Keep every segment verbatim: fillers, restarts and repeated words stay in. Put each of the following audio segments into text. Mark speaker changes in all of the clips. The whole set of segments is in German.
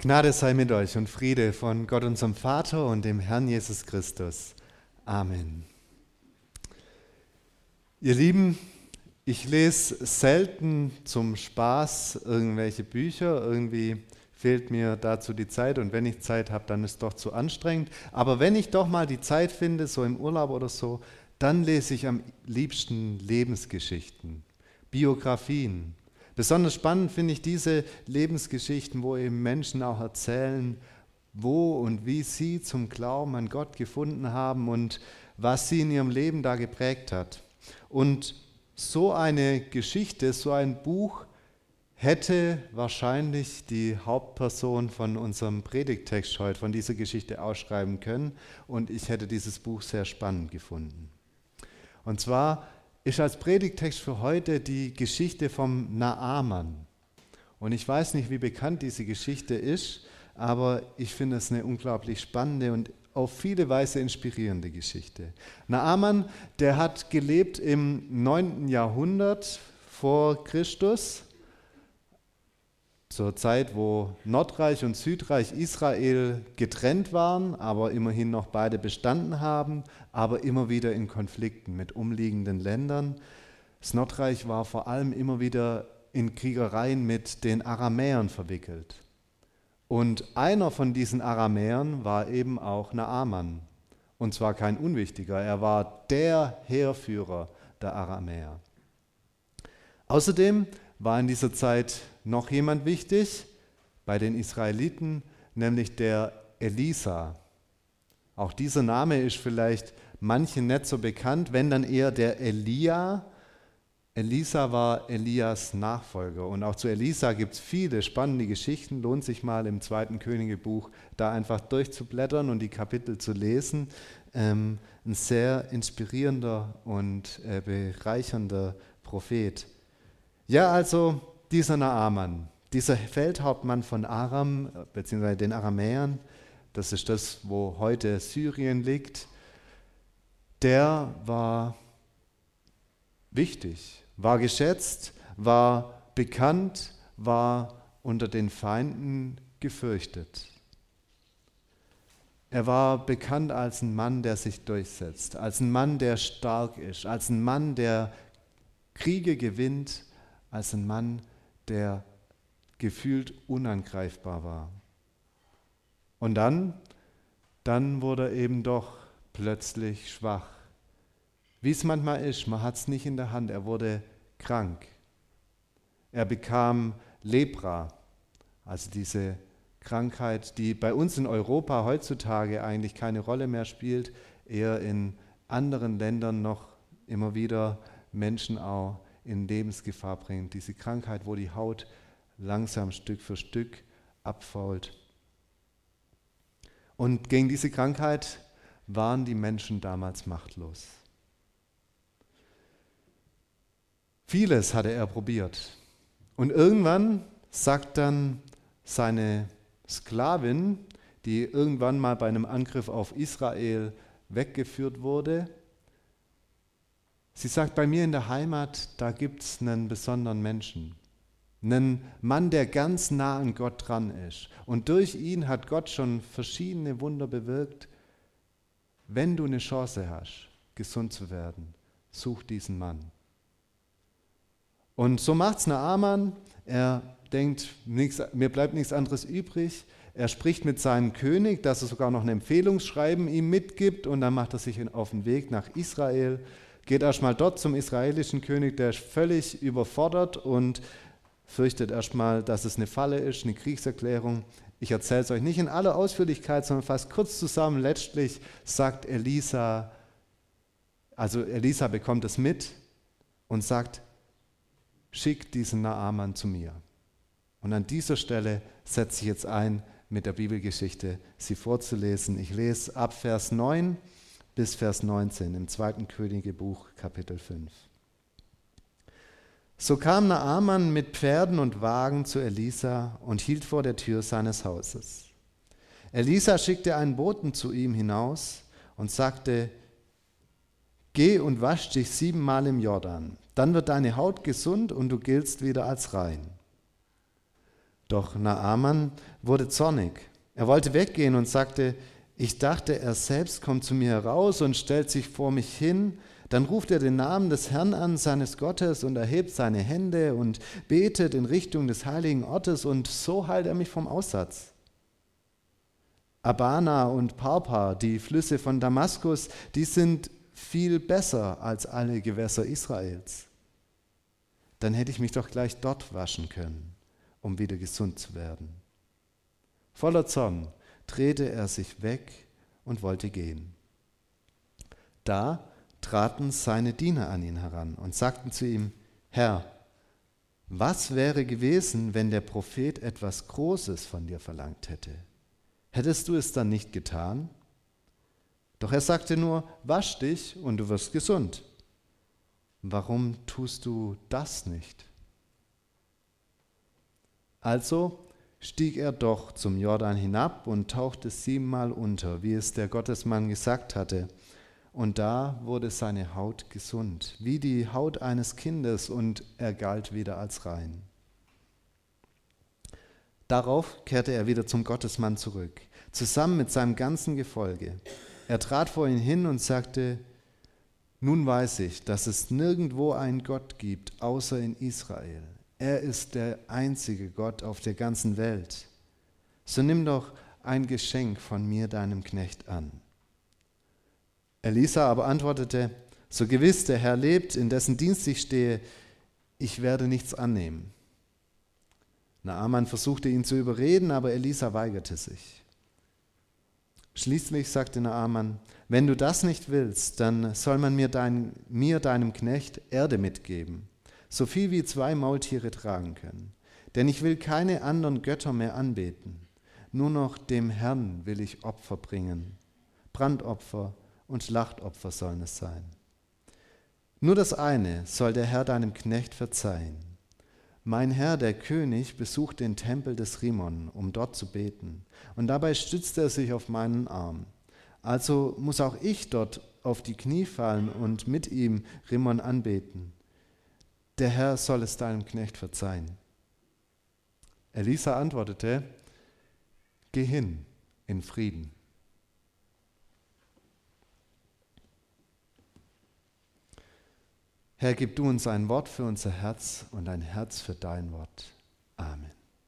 Speaker 1: Gnade sei mit euch und Friede von Gott unserem Vater und dem Herrn Jesus Christus. Amen. Ihr Lieben, ich lese selten zum Spaß irgendwelche Bücher. Irgendwie fehlt mir dazu die Zeit und wenn ich Zeit habe, dann ist es doch zu anstrengend. Aber wenn ich doch mal die Zeit finde, so im Urlaub oder so, dann lese ich am liebsten Lebensgeschichten, Biografien. Besonders spannend finde ich diese Lebensgeschichten, wo eben Menschen auch erzählen, wo und wie sie zum Glauben an Gott gefunden haben und was sie in ihrem Leben da geprägt hat. Und so eine Geschichte, so ein Buch hätte wahrscheinlich die Hauptperson von unserem Predigttext heute von dieser Geschichte ausschreiben können und ich hätte dieses Buch sehr spannend gefunden. Und zwar ist als Predigttext für heute die Geschichte vom Naaman. Und ich weiß nicht, wie bekannt diese Geschichte ist, aber ich finde es eine unglaublich spannende und auf viele Weise inspirierende Geschichte. Naaman, der hat gelebt im neunten Jahrhundert vor Christus, zur Zeit, wo Nordreich und Südreich Israel getrennt waren, aber immerhin noch beide bestanden haben, aber immer wieder in Konflikten mit umliegenden Ländern. Das Nordreich war vor allem immer wieder in Kriegereien mit den Aramäern verwickelt. Und einer von diesen Aramäern war eben auch Naaman. Und zwar kein unwichtiger, er war der Heerführer der Aramäer. Außerdem war in dieser Zeit noch jemand wichtig bei den Israeliten, nämlich der Elisa. Auch dieser Name ist vielleicht manchen nicht so bekannt, wenn dann eher der Elia. Elisa war Elias Nachfolger und auch zu Elisa gibt es viele spannende Geschichten, lohnt sich mal im zweiten Königebuch da einfach durchzublättern und die Kapitel zu lesen. Ähm, ein sehr inspirierender und äh, bereichernder Prophet. Ja, also dieser Naaman, dieser Feldhauptmann von Aram, beziehungsweise den Aramäern, das ist das, wo heute Syrien liegt, der war wichtig, war geschätzt, war bekannt, war unter den Feinden gefürchtet. Er war bekannt als ein Mann, der sich durchsetzt, als ein Mann, der stark ist, als ein Mann, der Kriege gewinnt, als ein Mann, der gefühlt unangreifbar war. Und dann, dann wurde er eben doch plötzlich schwach. Wie es manchmal ist, man hat es nicht in der Hand, er wurde krank. Er bekam Lepra, also diese Krankheit, die bei uns in Europa heutzutage eigentlich keine Rolle mehr spielt, eher in anderen Ländern noch immer wieder Menschen auch in Lebensgefahr bringt. Diese Krankheit, wo die Haut langsam Stück für Stück abfault. Und gegen diese Krankheit waren die Menschen damals machtlos. Vieles hatte er probiert. Und irgendwann sagt dann seine Sklavin, die irgendwann mal bei einem Angriff auf Israel weggeführt wurde, sie sagt, bei mir in der Heimat, da gibt es einen besonderen Menschen. Einen Mann, der ganz nah an Gott dran ist. Und durch ihn hat Gott schon verschiedene Wunder bewirkt. Wenn du eine Chance hast, gesund zu werden, such diesen Mann. Und so macht es Naaman. Er denkt, nichts, mir bleibt nichts anderes übrig. Er spricht mit seinem König, dass er sogar noch ein Empfehlungsschreiben ihm mitgibt. Und dann macht er sich auf den Weg nach Israel. Geht erstmal dort zum israelischen König, der ist völlig überfordert und fürchtet erstmal, dass es eine Falle ist, eine Kriegserklärung. Ich erzähle es euch nicht in aller Ausführlichkeit, sondern fast kurz zusammen. Letztlich sagt Elisa, also Elisa bekommt es mit und sagt, schick diesen Naaman zu mir. Und an dieser Stelle setze ich jetzt ein, mit der Bibelgeschichte sie vorzulesen. Ich lese ab Vers neun bis Vers neunzehn im zweiten Königebuch, Kapitel fünf. So kam Naaman mit Pferden und Wagen zu Elisa und hielt vor der Tür seines Hauses. Elisa schickte einen Boten zu ihm hinaus und sagte, geh und wasch dich siebenmal im Jordan, dann wird deine Haut gesund und du giltst wieder als rein. Doch Naaman wurde zornig. Er wollte weggehen und sagte, ich dachte, er selbst kommt zu mir heraus und stellt sich vor mich hin. Dann ruft er den Namen des Herrn an, seines Gottes, und erhebt seine Hände und betet in Richtung des heiligen Ortes, und so heilt er mich vom Aussatz. Abana und Parpa, die Flüsse von Damaskus, die sind viel besser als alle Gewässer Israels. Dann hätte ich mich doch gleich dort waschen können, um wieder gesund zu werden. Voller Zorn drehte er sich weg und wollte gehen. Da traten seine Diener an ihn heran und sagten zu ihm, Herr, was wäre gewesen, wenn der Prophet etwas Großes von dir verlangt hätte? Hättest du es dann nicht getan? Doch er sagte nur, wasch dich und du wirst gesund. Warum tust du das nicht? Also stieg er doch zum Jordan hinab und tauchte siebenmal unter, wie es der Gottesmann gesagt hatte. Und da wurde seine Haut gesund, wie die Haut eines Kindes, und er galt wieder als rein. Darauf kehrte er wieder zum Gottesmann zurück, zusammen mit seinem ganzen Gefolge. Er trat vor ihn hin und sagte, nun weiß ich, dass es nirgendwo einen Gott gibt, außer in Israel. Er ist der einzige Gott auf der ganzen Welt. So nimm doch ein Geschenk von mir, deinem Knecht, an. Elisa aber antwortete, so gewiss der Herr lebt, in dessen Dienst ich stehe, ich werde nichts annehmen. Naaman versuchte ihn zu überreden, aber Elisa weigerte sich. Schließlich sagte Naaman, wenn du das nicht willst, dann soll man mir, dein, mir deinem Knecht, Erde mitgeben, so viel wie zwei Maultiere tragen können. Denn ich will keine anderen Götter mehr anbeten, nur noch dem Herrn will ich Opfer bringen. Brandopfer und Schlachtopfer sollen es sein. Nur das eine soll der Herr deinem Knecht verzeihen. Mein Herr, der König, besucht den Tempel des Rimon, um dort zu beten, und dabei stützt er sich auf meinen Arm. Also muss auch ich dort auf die Knie fallen und mit ihm Rimon anbeten. Der Herr soll es deinem Knecht verzeihen. Elisa antwortete, geh hin in Frieden. Herr, gib du uns ein Wort für unser Herz und ein Herz für dein Wort. Amen.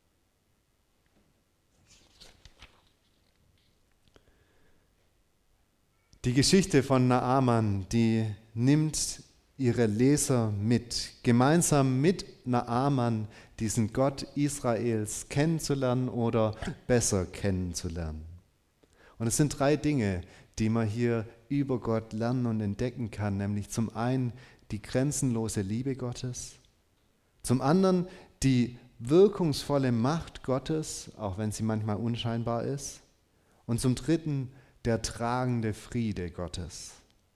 Speaker 1: Die Geschichte von Naaman, die nimmt ihre Leser mit, gemeinsam mit Naaman diesen Gott Israels kennenzulernen oder besser kennenzulernen. Und es sind drei Dinge, die man hier über Gott lernen und entdecken kann, nämlich zum einen die grenzenlose Liebe Gottes, zum anderen die wirkungsvolle Macht Gottes, auch wenn sie manchmal unscheinbar ist, und zum dritten der tragende Friede Gottes.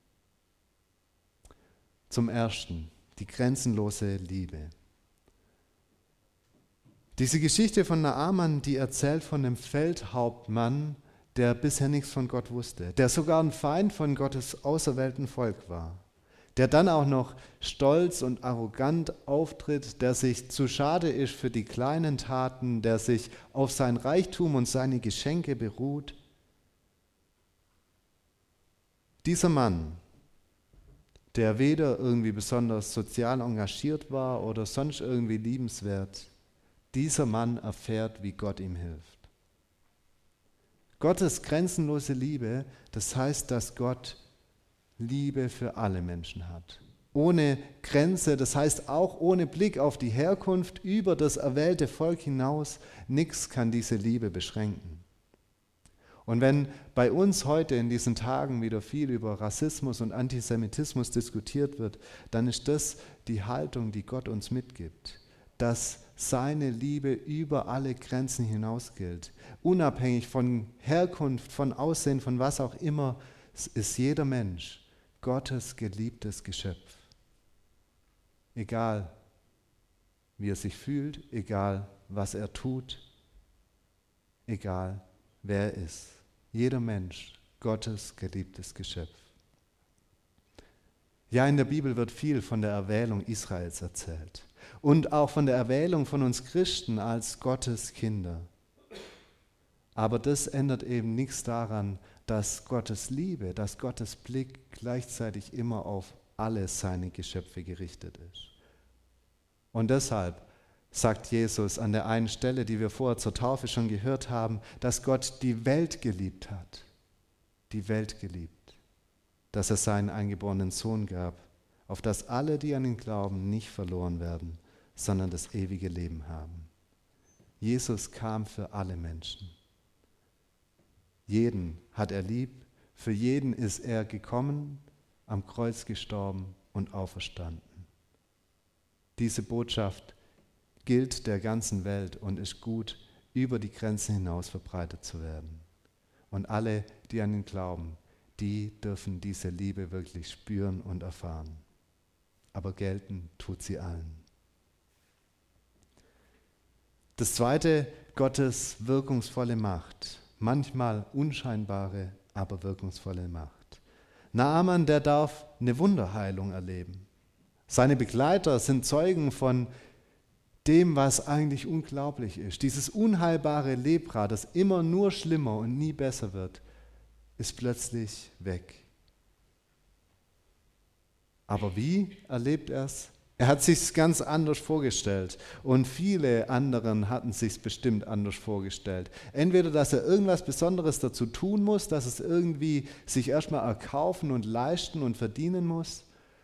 Speaker 1: Zum ersten die grenzenlose Liebe. Diese Geschichte von Naaman, die erzählt von einem Feldhauptmann, der bisher nichts von Gott wusste, der sogar ein Feind von Gottes auserwählten Volk war, der dann auch noch stolz und arrogant auftritt, der sich zu schade ist für die kleinen Taten, der sich auf sein Reichtum und seine Geschenke beruht. Dieser Mann, der weder irgendwie besonders sozial engagiert war oder sonst irgendwie liebenswert, dieser Mann erfährt, wie Gott ihm hilft. Gottes grenzenlose Liebe, das heißt, dass Gott Liebe für alle Menschen hat. Ohne Grenze, das heißt auch ohne Blick auf die Herkunft über das erwählte Volk hinaus, nichts kann diese Liebe beschränken. Und wenn bei uns heute in diesen Tagen wieder viel über Rassismus und Antisemitismus diskutiert wird, dann ist das die Haltung, die Gott uns mitgibt, dass seine Liebe über alle Grenzen hinaus gilt. Unabhängig von Herkunft, von Aussehen, von was auch immer, ist jeder Mensch Gottes geliebtes Geschöpf. Egal, wie er sich fühlt, egal, was er tut, egal, wer er ist. Jeder Mensch, Gottes geliebtes Geschöpf. Ja, in der Bibel wird viel von der Erwählung Israels erzählt. und auch von der Erwählung von uns Christen als Gottes Kinder. Aber das ändert eben nichts daran, dass Gottes Liebe, dass Gottes Blick gleichzeitig immer auf alle seine Geschöpfe gerichtet ist. Und deshalb sagt Jesus an der einen Stelle, die wir vorher zur Taufe schon gehört haben, dass Gott die Welt geliebt hat. Die Welt geliebt. Dass er seinen eingeborenen Sohn gab, auf dass alle, die an ihn glauben, nicht verloren werden, sondern das ewige Leben haben. Jesus kam für alle Menschen. Jeden hat er lieb, für jeden ist er gekommen, am Kreuz gestorben und auferstanden. Diese Botschaft gilt der ganzen Welt und ist gut, über die Grenzen hinaus verbreitet zu werden. Und alle, die an ihn glauben, die dürfen diese Liebe wirklich spüren und erfahren. Aber gelten tut sie allen. Das zweite, Gottes wirkungsvolle Macht. Manchmal unscheinbare, aber wirkungsvolle Macht. Naaman, der darf eine Wunderheilung erleben. Seine Begleiter sind Zeugen von dem, was eigentlich unglaublich ist. Dieses unheilbare Lepra, das immer nur schlimmer und nie besser wird, ist plötzlich weg. Aber wie erlebt er es? Er hat sich ganz anders vorgestellt und viele anderen hatten sich bestimmt anders vorgestellt. Entweder, dass er irgendwas Besonderes dazu tun muss, dass es irgendwie sich erstmal erkaufen und leisten und verdienen muss,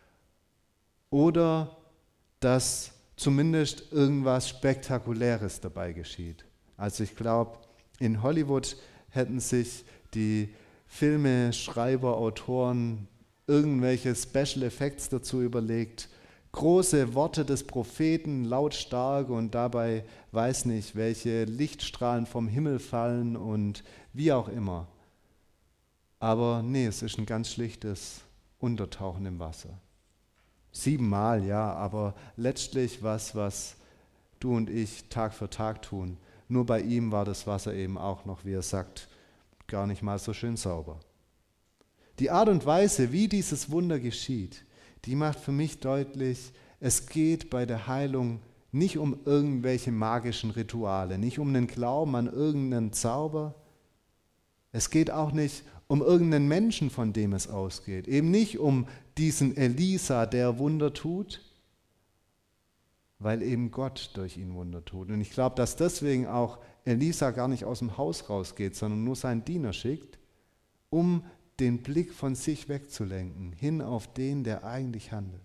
Speaker 1: oder dass zumindest irgendwas Spektakuläres dabei geschieht. Also ich glaube, in Hollywood hätten sich die Filme, Schreiber, Autoren irgendwelche Special Effects dazu überlegt, große Worte des Propheten, lautstark und dabei weiß nicht, welche Lichtstrahlen vom Himmel fallen und wie auch immer. Aber nee, es ist ein ganz schlichtes Untertauchen im Wasser. Siebenmal, ja, aber letztlich was, was du und ich Tag für Tag tun. Nur bei ihm war das Wasser eben auch noch, wie er sagt, gar nicht mal so schön sauber. Die Art und Weise, wie dieses Wunder geschieht, die macht für mich deutlich, es geht bei der Heilung nicht um irgendwelche magischen Rituale, nicht um den Glauben an irgendeinen Zauber. Es geht auch nicht um irgendeinen Menschen, von dem es ausgeht. Eben nicht um diesen Elisa, der Wunder tut, weil eben Gott durch ihn Wunder tut. Und ich glaube, dass deswegen auch Elisa gar nicht aus dem Haus rausgeht, sondern nur seinen Diener schickt, um den Blick von sich wegzulenken, hin auf den, der eigentlich handelt.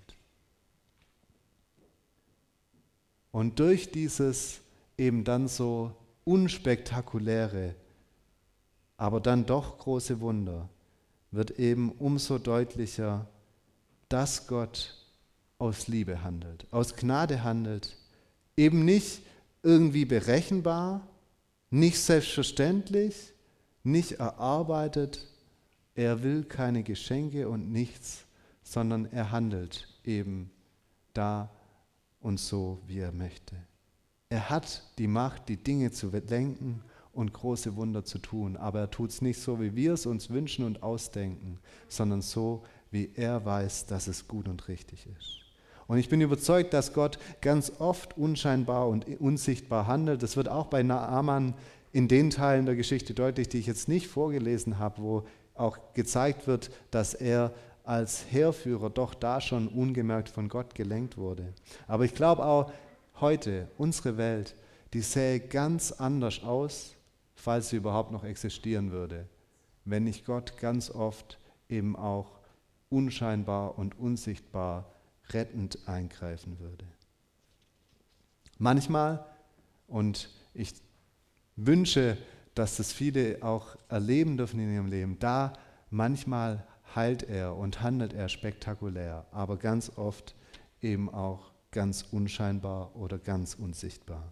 Speaker 1: Und durch dieses eben dann so unspektakuläre, aber dann doch große Wunder wird eben umso deutlicher, dass Gott aus Liebe handelt, aus Gnade handelt, eben nicht irgendwie berechenbar, nicht selbstverständlich, nicht erarbeitet. Er will keine Geschenke und nichts, sondern er handelt eben da und so, wie er möchte. Er hat die Macht, die Dinge zu lenken und große Wunder zu tun, aber er tut es nicht so, wie wir es uns wünschen und ausdenken, sondern so, wie er weiß, dass es gut und richtig ist. Und ich bin überzeugt, dass Gott ganz oft unscheinbar und unsichtbar handelt. Das wird auch bei Naaman in den Teilen der Geschichte deutlich, die ich jetzt nicht vorgelesen habe, wo auch gezeigt wird, dass er als Heerführer doch da schon ungemerkt von Gott gelenkt wurde. Aber ich glaube auch heute, unsere Welt, die sähe ganz anders aus, falls sie überhaupt noch existieren würde, wenn nicht Gott ganz oft eben auch unscheinbar und unsichtbar rettend eingreifen würde. Manchmal, und ich wünsche, dass das viele auch erleben dürfen in ihrem Leben, da manchmal heilt er und handelt er spektakulär, aber ganz oft eben auch ganz unscheinbar oder ganz unsichtbar.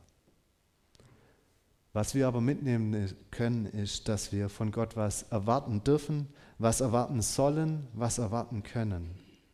Speaker 1: Was wir aber mitnehmen können, ist, dass wir von Gott was erwarten dürfen, was erwarten sollen, was erwarten können.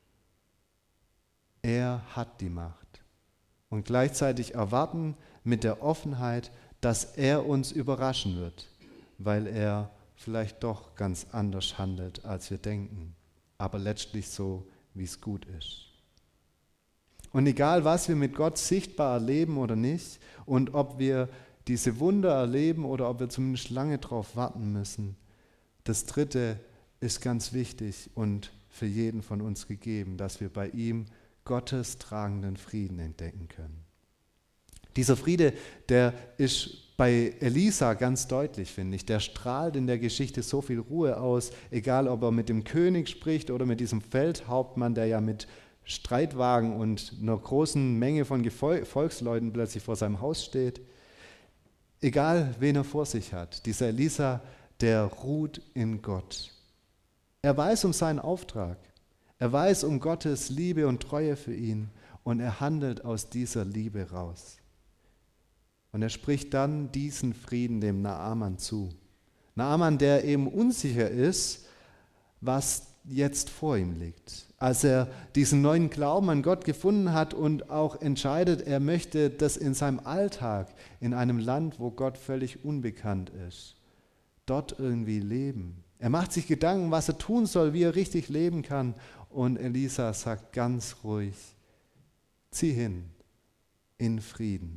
Speaker 1: Er hat die Macht. Und gleichzeitig erwarten mit der Offenheit, dass er uns überraschen wird, weil er vielleicht doch ganz anders handelt, als wir denken, aber letztlich so, wie es gut ist. Und egal, was wir mit Gott sichtbar erleben oder nicht, und ob wir diese Wunder erleben oder ob wir zumindest lange darauf warten müssen, das Dritte ist ganz wichtig und für jeden von uns gegeben, dass wir bei ihm Gottes tragenden Frieden entdecken können. Dieser Friede, der ist bei Elisa ganz deutlich, finde ich. Der strahlt in der Geschichte so viel Ruhe aus, egal ob er mit dem König spricht oder mit diesem Feldhauptmann, der ja mit Streitwagen und einer großen Menge von Volksleuten plötzlich vor seinem Haus steht. Egal, wen er vor sich hat, dieser Elisa, der ruht in Gott. Er weiß um seinen Auftrag. Er weiß um Gottes Liebe und Treue für ihn und er handelt aus dieser Liebe raus. Und er spricht dann diesen Frieden dem Naaman zu. Naaman, der eben unsicher ist, was jetzt vor ihm liegt. Als er diesen neuen Glauben an Gott gefunden hat und auch entscheidet, er möchte das in seinem Alltag, in einem Land, wo Gott völlig unbekannt ist, dort irgendwie leben. Er macht sich Gedanken, was er tun soll, wie er richtig leben kann. Und Elisa sagt ganz ruhig, zieh hin in Frieden.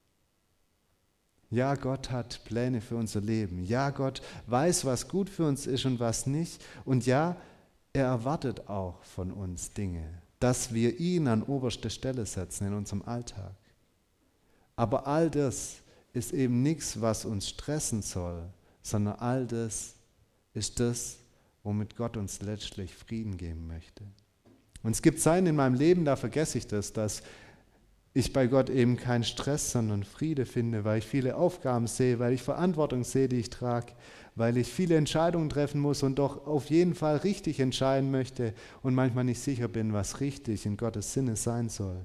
Speaker 1: Ja, Gott hat Pläne für unser Leben. Ja, Gott weiß, was gut für uns ist und was nicht. Und ja, er erwartet auch von uns Dinge, dass wir ihn an oberste Stelle setzen in unserem Alltag. Aber all das ist eben nichts, was uns stressen soll, sondern all das ist das, womit Gott uns letztlich Frieden geben möchte. Und es gibt Zeiten in meinem Leben, da vergesse ich das, dass ich bei Gott eben keinen Stress, sondern Friede finde, weil ich viele Aufgaben sehe, weil ich Verantwortung sehe, die ich trage, weil ich viele Entscheidungen treffen muss und doch auf jeden Fall richtig entscheiden möchte und manchmal nicht sicher bin, was richtig in Gottes Sinne sein soll.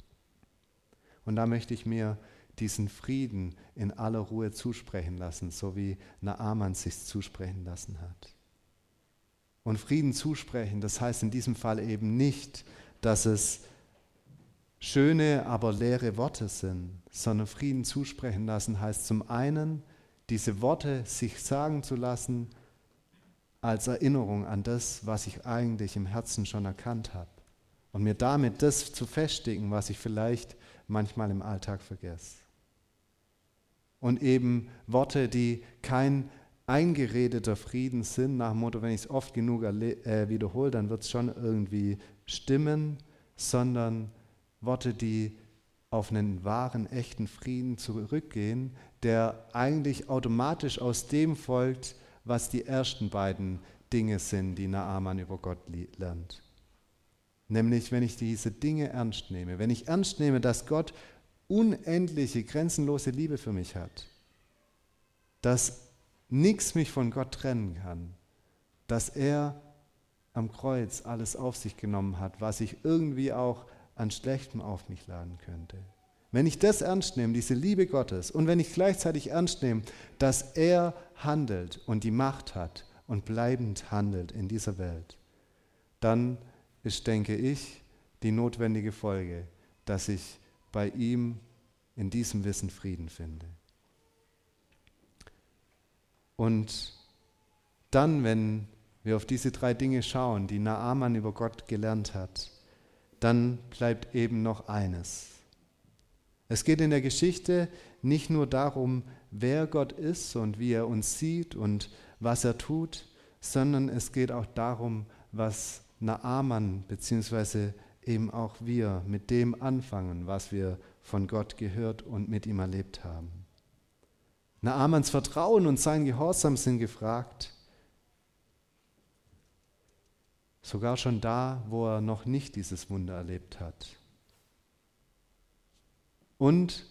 Speaker 1: Und da möchte ich mir diesen Frieden in aller Ruhe zusprechen lassen, so wie Naaman sich zusprechen lassen hat. Und Frieden zusprechen, das heißt in diesem Fall eben nicht, dass es schöne, aber leere Worte sind, sondern Frieden zusprechen lassen heißt zum einen, diese Worte sich sagen zu lassen als Erinnerung an das, was ich eigentlich im Herzen schon erkannt habe und mir damit das zu festigen, was ich vielleicht manchmal im Alltag vergesse. Und eben Worte, die kein eingeredeter Frieden sind, nach dem Motto, wenn ich es oft genug erle- äh, wiederhole, dann wird es schon irgendwie stimmen, sondern Worte, die auf einen wahren, echten Frieden zurückgehen, der eigentlich automatisch aus dem folgt, was die ersten beiden Dinge sind, die Naaman über Gott lernt. Nämlich, wenn ich diese Dinge ernst nehme, wenn ich ernst nehme, dass Gott unendliche, grenzenlose Liebe für mich hat, dass nichts mich von Gott trennen kann, dass er am Kreuz alles auf sich genommen hat, was ich irgendwie auch an Schlechtem auf mich laden könnte. Wenn ich das ernst nehme, diese Liebe Gottes, und wenn ich gleichzeitig ernst nehme, dass er handelt und die Macht hat und bleibend handelt in dieser Welt, dann ist, denke ich, die notwendige Folge, dass ich bei ihm in diesem Wissen Frieden finde. Und dann, wenn wir auf diese drei Dinge schauen, die Naaman über Gott gelernt hat, dann bleibt eben noch eines. Es geht in der Geschichte nicht nur darum, wer Gott ist und wie er uns sieht und was er tut, sondern es geht auch darum, was Naaman bzw. eben auch wir mit dem anfangen, was wir von Gott gehört und mit ihm erlebt haben. Naamans Vertrauen und sein Gehorsam sind gefragt, sogar schon da, wo er noch nicht dieses Wunder erlebt hat. Und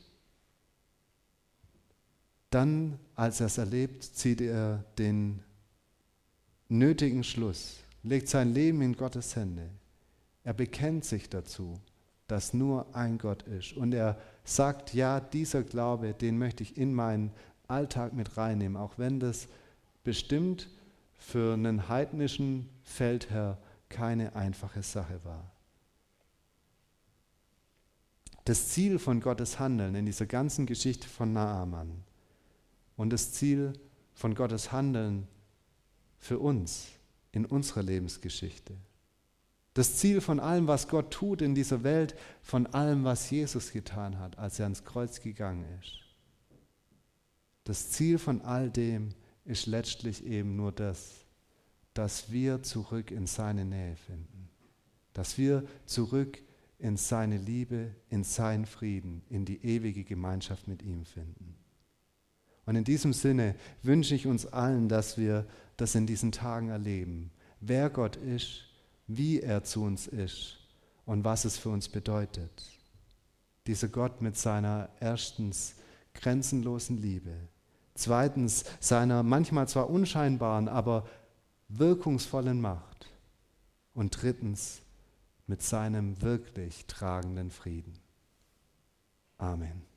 Speaker 1: dann, als er es erlebt, zieht er den nötigen Schluss, legt sein Leben in Gottes Hände. Er bekennt sich dazu, dass nur ein Gott ist. Und er sagt, ja, dieser Glaube, den möchte ich in meinen Alltag mit reinnehmen, auch wenn das bestimmt für einen heidnischen Feldherr keine einfache Sache war. Das Ziel von Gottes Handeln in dieser ganzen Geschichte von Naaman und das Ziel von Gottes Handeln für uns in unserer Lebensgeschichte Das Ziel von allem, was Gott tut in dieser Welt, von allem, was Jesus getan hat, als er ans Kreuz gegangen ist. Das Ziel von all dem ist letztlich eben nur das, dass wir zurück in seine Nähe finden. Dass wir zurück in seine Liebe, in seinen Frieden, in die ewige Gemeinschaft mit ihm finden. Und in diesem Sinne wünsche ich uns allen, dass wir das in diesen Tagen erleben, wer Gott ist, wie er zu uns ist und was es für uns bedeutet. Dieser Gott mit seiner erstens grenzenlosen Liebe, zweitens seiner manchmal zwar unscheinbaren, aber wirkungsvollen Macht und drittens mit seinem wirklich tragenden Frieden. Amen.